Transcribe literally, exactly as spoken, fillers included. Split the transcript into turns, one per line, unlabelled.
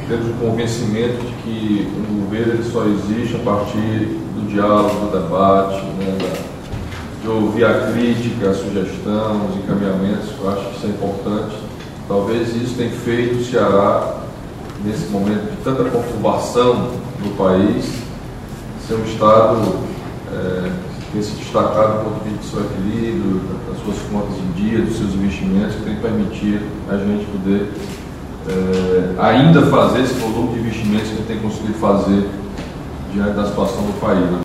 temos o convencimento de que um governo ele só existe a partir do diálogo, do debate, né, da, de ouvir a crítica, a sugestão, os encaminhamentos. Eu acho que isso é importante. Talvez isso tenha feito o Ceará, nesse momento de tanta conturbação no país, ser um Estado é, que tem se destacado do ponto de vista do seu equilíbrio, das suas contas em dia, dos seus investimentos, que tem permitido a gente poder é, ainda fazer esse volume de investimentos que a gente tem conseguido fazer diante da situação do país.